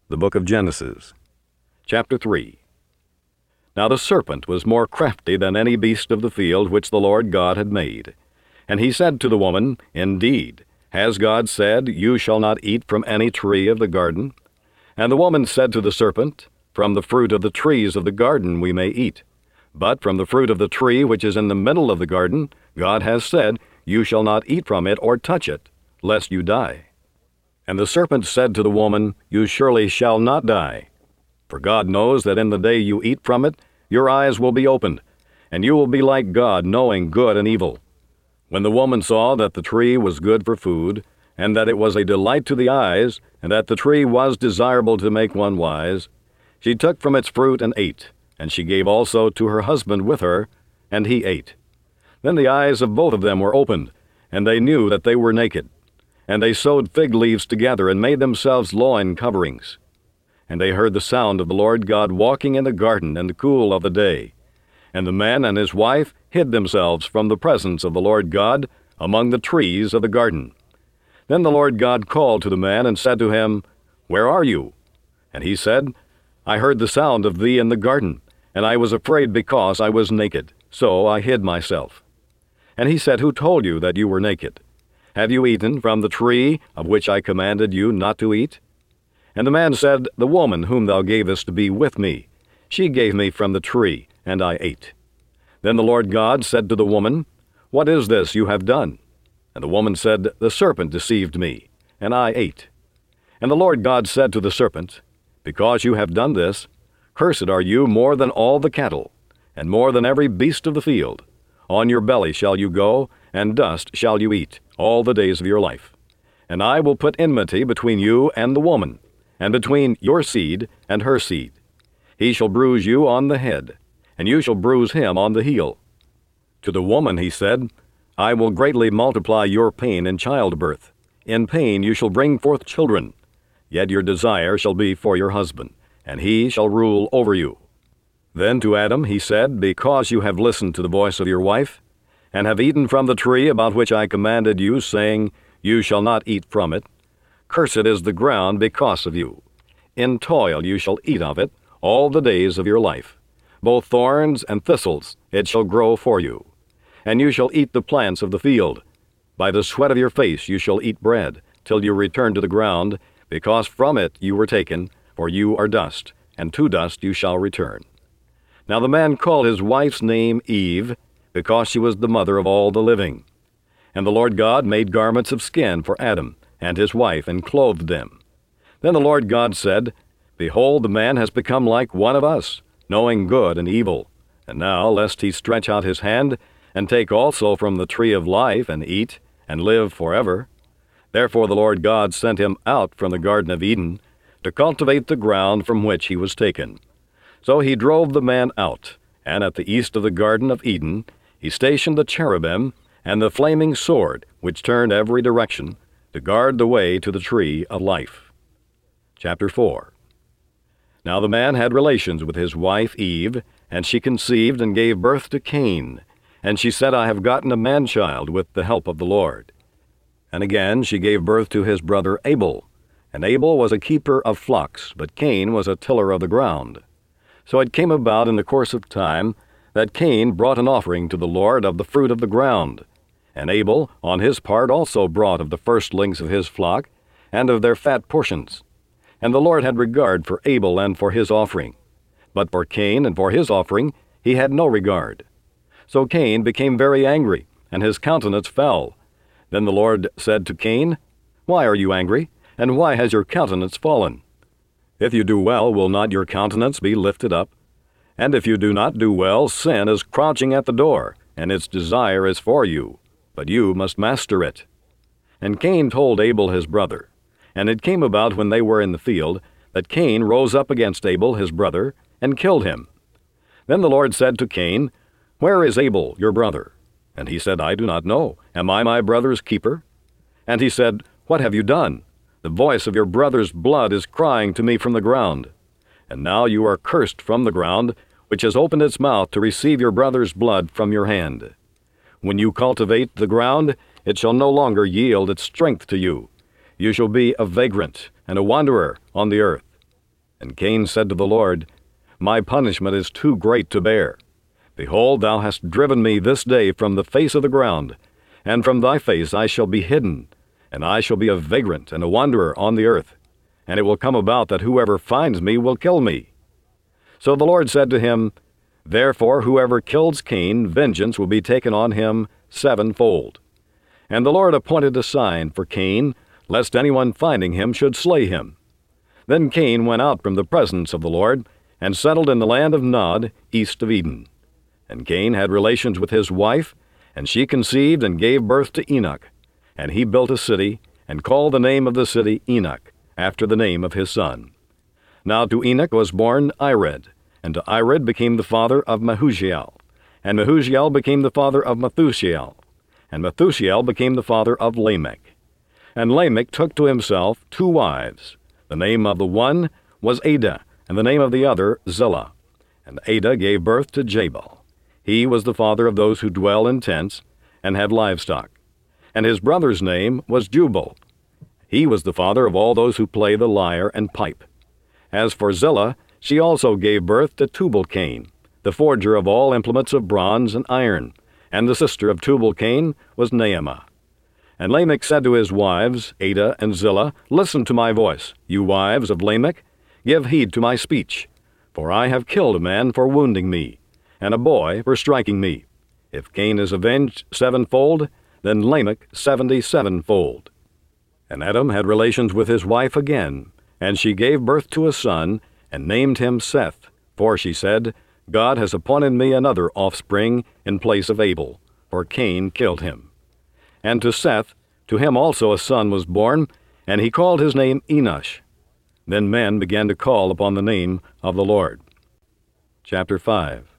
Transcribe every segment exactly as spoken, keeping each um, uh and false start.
The book of Genesis, chapter three. Now the serpent was more crafty than any beast of the field which the Lord God had made. And he said to the woman, Indeed, has God said, You shall not eat from any tree of the garden? And the woman said to the serpent, From the fruit of the trees of the garden we may eat. But from the fruit of the tree which is in the middle of the garden, God has said, You shall not eat from it or touch it, lest you die. And the serpent said to the woman, You surely shall not die. For God knows that in the day you eat from it, your eyes will be opened, and you will be like God, knowing good and evil. When the woman saw that the tree was good for food, and that it was a delight to the eyes, and that the tree was desirable to make one wise, she took from its fruit and ate, and she gave also to her husband with her, and he ate. Then the eyes of both of them were opened, and they knew that they were naked. And they sewed fig leaves together and made themselves loin coverings. And they heard the sound of the Lord God walking in the garden in the cool of the day. And the man and his wife hid themselves from the presence of the Lord God among the trees of the garden. Then the Lord God called to the man and said to him, Where are you? And he said, I heard the sound of thee in the garden, and I was afraid because I was naked, so I hid myself. And he said, Who told you that you were naked? Have you eaten from the tree of which I commanded you not to eat? And the man said, The woman whom thou gavest to be with me, she gave me from the tree, and I ate. Then the Lord God said to the woman, What is this you have done? And the woman said, The serpent deceived me, and I ate. And the Lord God said to the serpent, Because you have done this, cursed are you more than all the cattle, and more than every beast of the field. On your belly shall you go, and dust shall you eat all the days of your life. And I will put enmity between you and the woman, and between your seed and her seed. He shall bruise you on the head, and you shall bruise him on the heel. To the woman he said, I will greatly multiply your pain in childbirth. In pain you shall bring forth children. Yet your desire shall be for your husband, and he shall rule over you. Then to Adam he said, Because you have listened to the voice of your wife, and have eaten from the tree about which I commanded you, saying, You shall not eat from it, cursed is the ground because of you. In toil you shall eat of it all the days of your life. Both thorns and thistles it shall grow for you. And you shall eat the plants of the field. By the sweat of your face you shall eat bread, till you return to the ground, because from it you were taken, for you are dust, and to dust you shall return. Now the man called his wife's name Eve, because she was the mother of all the living. And the Lord God made garments of skin for Adam and his wife, and clothed them. Then the Lord God said, Behold, the man has become like one of us, knowing good and evil. And now, lest he stretch out his hand, and take also from the tree of life, and eat, and live forever. Therefore the Lord God sent him out from the Garden of Eden, to cultivate the ground from which he was taken. So he drove the man out, and at the east of the Garden of Eden he stationed the cherubim and the flaming sword, which turned every direction, to guard the way to the tree of life. Chapter four. Now the man had relations with his wife Eve, and she conceived and gave birth to Cain. And she said, I have gotten a man-child with the help of the Lord. And again she gave birth to his brother Abel. And Abel was a keeper of flocks, but Cain was a tiller of the ground. So it came about in the course of time that Cain brought an offering to the Lord of the fruit of the ground. And Abel, on his part, also brought of the firstlings of his flock, and of their fat portions. And the Lord had regard for Abel and for his offering. But for Cain and for his offering he had no regard. So Cain became very angry, and his countenance fell. Then the Lord said to Cain, Why are you angry, and why has your countenance fallen? If you do well, will not your countenance be lifted up? And if you do not do well, sin is crouching at the door, and its desire is for you, but you must master it. And Cain told Abel his brother. And it came about when they were in the field, that Cain rose up against Abel his brother, and killed him. Then the Lord said to Cain, Where is Abel your brother? And he said, I do not know. Am I my brother's keeper? And he said, What have you done? The voice of your brother's blood is crying to me from the ground. And now you are cursed from the ground, which has opened its mouth to receive your brother's blood from your hand. When you cultivate the ground, it shall no longer yield its strength to you. You shall be a vagrant and a wanderer on the earth. And Cain said to the Lord, My punishment is too great to bear. Behold, thou hast driven me this day from the face of the ground, and from thy face I shall be hidden, and I shall be a vagrant and a wanderer on the earth. And it will come about that whoever finds me will kill me. So the Lord said to him, Therefore whoever kills Cain, vengeance will be taken on him sevenfold. And the Lord appointed a sign for Cain, lest anyone finding him should slay him. Then Cain went out from the presence of the Lord, and settled in the land of Nod, east of Eden. And Cain had relations with his wife, and she conceived and gave birth to Enoch. And he built a city, and called the name of the city Enoch, after the name of his son. Now to Enoch was born Ired, and to Ired became the father of Mehujael, and Mehujael became the father of Methusael, and Methusael became the father of Lamech. And Lamech took to himself two wives. The name of the one was Adah, and the name of the other Zillah. And Adah gave birth to Jabal. He was the father of those who dwell in tents and have livestock. And his brother's name was Jubal. He was the father of all those who play the lyre and pipe. As for Zillah, she also gave birth to Tubal-Cain, the forger of all implements of bronze and iron, and the sister of Tubal-Cain was Naamah. And Lamech said to his wives, Adah and Zillah, Listen to my voice, you wives of Lamech, give heed to my speech. For I have killed a man for wounding me, and a boy for striking me. If Cain is avenged sevenfold, then Lamech seventy-sevenfold. And Adam had relations with his wife again, and she gave birth to a son, and named him Seth. For she said, God has appointed me another offspring in place of Abel, for Cain killed him. And to Seth, to him also a son was born, and he called his name Enosh. Then men began to call upon the name of the Lord. Chapter five.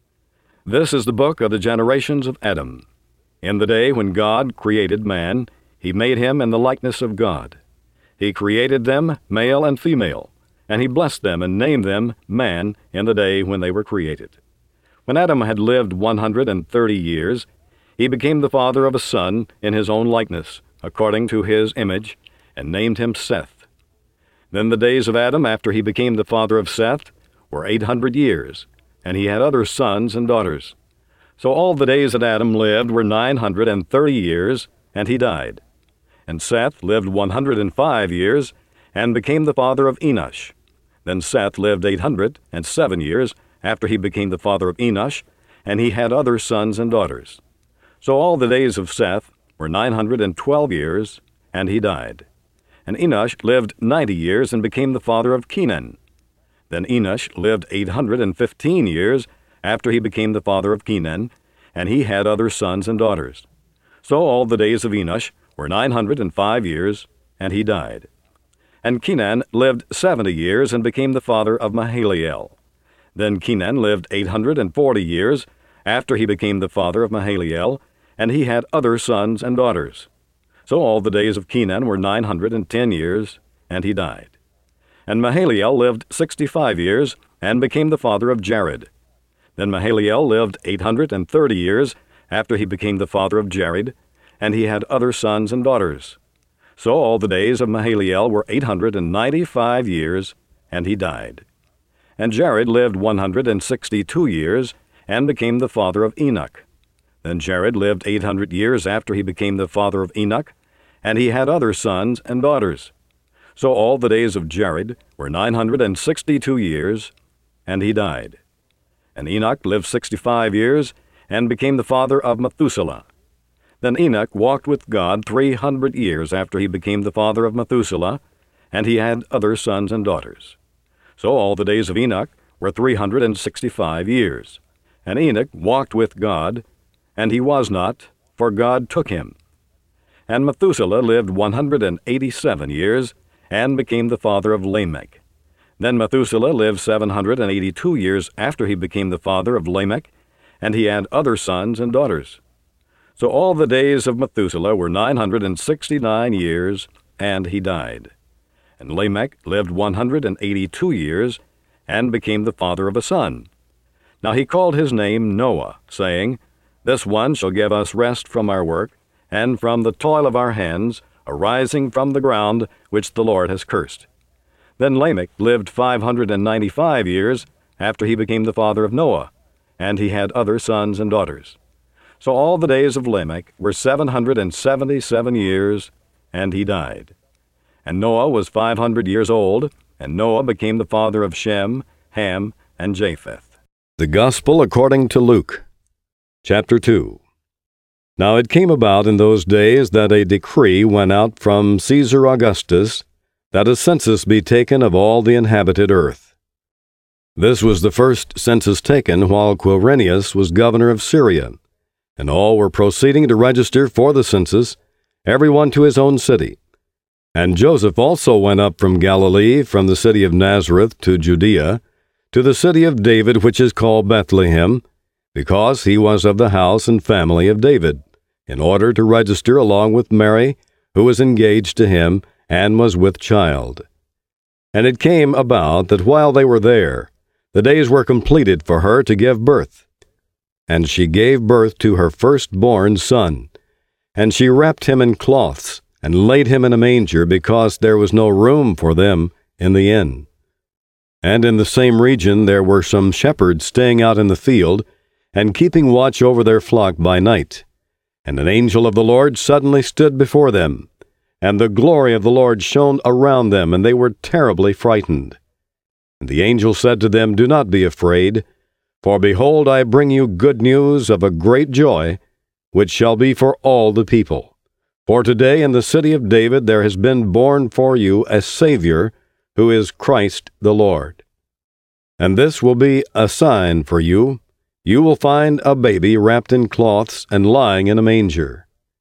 This is the book of the generations of Adam. In the day when God created man, he made him in the likeness of God. He created them, male and female, and he blessed them and named them man in the day when they were created. When Adam had lived one hundred and thirty years, he became the father of a son in his own likeness, according to his image, and named him Seth. Then the days of Adam after he became the father of Seth were eight hundred years, and he had other sons and daughters. So all the days that Adam lived were nine hundred and thirty years, and he died. And Seth lived one hundred and five years, and became the father of Enosh. Then Seth lived eight hundred and seven years after he became the father of Enosh, and he had other sons and daughters. So all the days of Seth were nine hundred and twelve years, and he died. And Enosh lived ninety years and became the father of Kenan. Then Enosh lived eight hundred and fifteen years after he became the father of Kenan, and he had other sons and daughters. So all the days of Enosh were nine hundred and five years, and he died. And Kenan lived seventy years and became the father of Mahalalel. Then Kenan lived eight hundred and forty years after he became the father of Mahalalel, and he had other sons and daughters. So all the days of Kenan were nine hundred and ten years, and he died. And Mahalalel lived sixty-five years, and became the father of Jared. Then Mahalalel lived eight hundred and thirty years after he became the father of Jared, and he had other sons and daughters. So all the days of Mahalalel were eight hundred and ninety-five years, and he died. And Jared lived one hundred and sixty-two years, and became the father of Enoch. Then Jared lived eight hundred years after he became the father of Enoch, and he had other sons and daughters. So all the days of Jared were nine hundred and sixty-two years, and he died. And Enoch lived sixty-five years, and became the father of Methuselah. Then Enoch walked with God three hundred years after he became the father of Methuselah, and he had other sons and daughters. So all the days of Enoch were three hundred and sixty-five years. And Enoch walked with God, and he was not, for God took him. And Methuselah lived one hundred and eighty-seven years, and became the father of Lamech. Then Methuselah lived seven hundred and eighty-two years after he became the father of Lamech, and he had other sons and daughters. So all the days of Methuselah were nine hundred and sixty-nine years, and he died. And Lamech lived one hundred and eighty-two years, and became the father of a son. Now he called his name Noah, saying, This one shall give us rest from our work, and from the toil of our hands, arising from the ground which the Lord has cursed. Then Lamech lived five hundred and ninety-five years after he became the father of Noah, and he had other sons and daughters. So all the days of Lamech were seven hundred and seventy-seven years, and he died. And Noah was five hundred years old, and Noah became the father of Shem, Ham, and Japheth. The Gospel according to Luke, chapter two. Now it came about in those days that a decree went out from Caesar Augustus that a census be taken of all the inhabited earth. This was the first census taken while Quirinius was governor of Syria, and all were proceeding to register for the census, every one to his own city. And Joseph also went up from Galilee, from the city of Nazareth to Judea, to the city of David which is called Bethlehem, because he was of the house and family of David, in order to register along with Mary, who was engaged to him, and was with child. And it came about that while they were there, the days were completed for her to give birth. And she gave birth to her firstborn son. And she wrapped him in cloths, and laid him in a manger, because there was no room for them in the inn. And in the same region there were some shepherds staying out in the field, and keeping watch over their flock by night. And an angel of the Lord suddenly stood before them, and the glory of the Lord shone around them, and they were terribly frightened. And the angel said to them, "Do not be afraid, for behold, I bring you good news of a great joy, which shall be for all the people. For today in the city of David there has been born for you a Savior, who is Christ the Lord. And this will be a sign for you. You will find a baby wrapped in cloths and lying in a manger."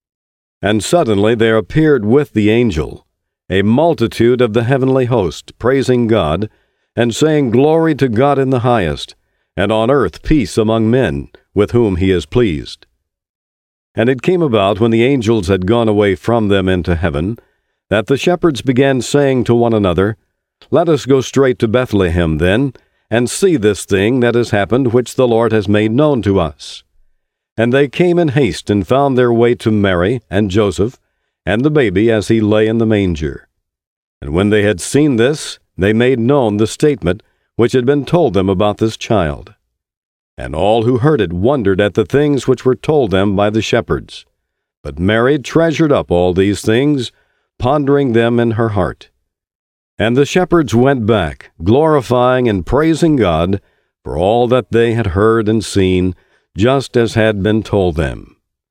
And suddenly there appeared with the angel a multitude of the heavenly host, praising God, and saying, "Glory to God in the highest, and on earth peace among men, with whom he is pleased." And it came about, when the angels had gone away from them into heaven, that the shepherds began saying to one another, "Let us go straight to Bethlehem then, and see this thing that has happened, which the Lord has made known to us." And they came in haste, and found their way to Mary and Joseph, and the baby as he lay in the manger. And when they had seen this, they made known the statement which had been told them about this child. And all who heard it wondered at the things which were told them by the shepherds. But Mary treasured up all these things, pondering them in her heart. And the shepherds went back, glorifying and praising God for all that they had heard and seen, just as had been told them.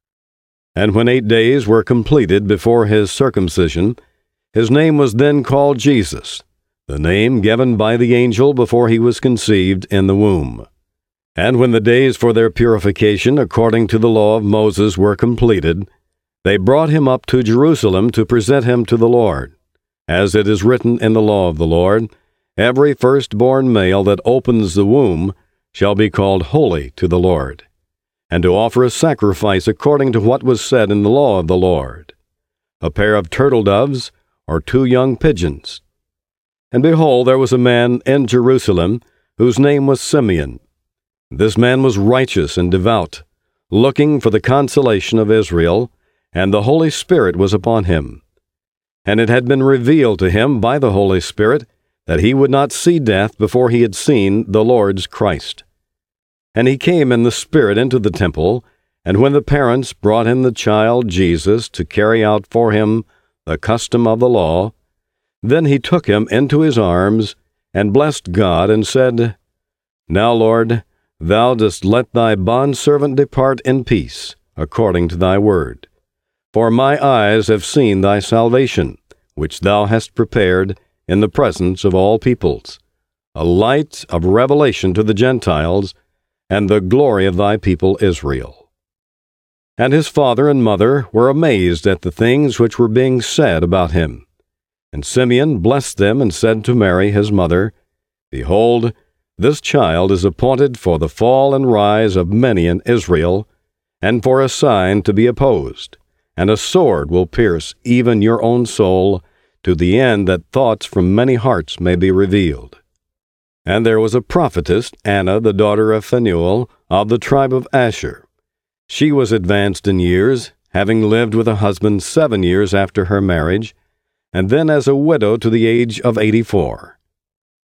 And when eight days were completed before his circumcision, his name was then called Jesus, the name given by the angel before he was conceived in the womb. And when the days for their purification according to the law of Moses were completed, they brought him up to Jerusalem to present him to the Lord. As it is written in the law of the Lord, "Every firstborn male that opens the womb shall be called holy to the Lord," and to offer a sacrifice according to what was said in the law of the Lord, a pair of turtle doves or two young pigeons. And behold, there was a man in Jerusalem whose name was Simeon. This man was righteous and devout, looking for the consolation of Israel, and the Holy Spirit was upon him. And it had been revealed to him by the Holy Spirit that he would not see death before he had seen the Lord's Christ. And he came in the Spirit into the temple, and when the parents brought in the child Jesus to carry out for him the custom of the law, then he took him into his arms, and blessed God, and said, "Now, Lord, thou dost let thy bondservant depart in peace, according to thy word. For my eyes have seen thy salvation, which thou hast prepared in the presence of all peoples, a light of revelation to the Gentiles, and the glory of thy people Israel." And his father and mother were amazed at the things which were being said about him. And Simeon blessed them, and said to Mary his mother, "Behold, this child is appointed for the fall and rise of many in Israel, and for a sign to be opposed, and a sword will pierce even your own soul, to the end that thoughts from many hearts may be revealed." And there was a prophetess, Anna, the daughter of Phanuel, of the tribe of Asher. She was advanced in years, having lived with a husband seven years after her marriage, and then as a widow to the age of eighty-four.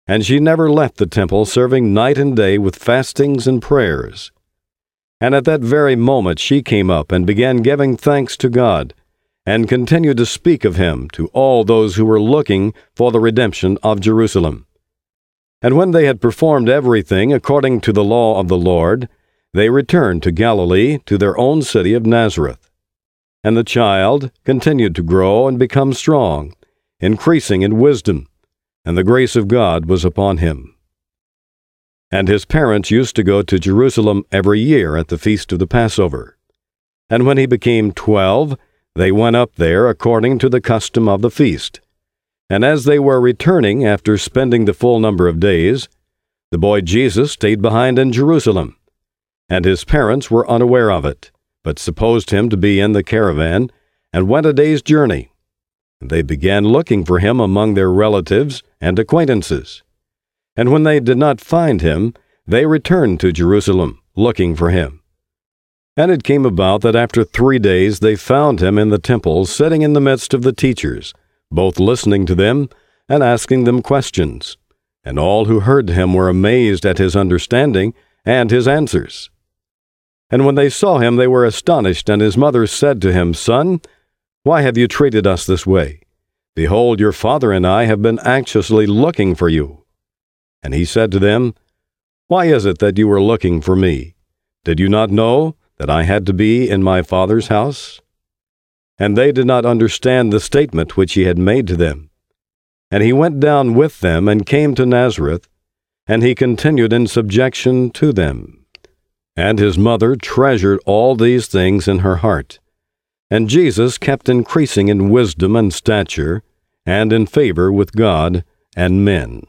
and she never left the temple, serving night and day with fastings and prayers. And at that very moment she came up and began giving thanks to God, and continued to speak of him to all those who were looking for the redemption of Jerusalem. And when they had performed everything according to the law of the Lord, they returned to Galilee, to their own city of Nazareth. And the child continued to grow and become strong, increasing in wisdom, and the grace of God was upon him. And his parents used to go to Jerusalem every year at the feast of the Passover. And when he became twelve, they went up there according to the custom of the feast. And as they were returning after spending the full number of days, the boy Jesus stayed behind in Jerusalem. And his parents were unaware of it, but supposed him to be in the caravan, and went a day's journey. And they began looking for him among their relatives and acquaintances. And when they did not find him, they returned to Jerusalem, looking for him. And it came about that after three days they found him in the temple, sitting in the midst of the teachers, both listening to them and asking them questions. And all who heard him were amazed at his understanding and his answers. And when they saw him, they were astonished, and his mother said to him, Son, why have you treated us this way? Behold, your father and I have been anxiously looking for you. And he said to them, Why is it that you were looking for me? Did you not know that I had to be in my Father's house? And they did not understand the statement which he had made to them. And he went down with them and came to Nazareth, and he continued in subjection to them. And his mother treasured all these things in her heart. And Jesus kept increasing in wisdom and stature, and in favor with God and men.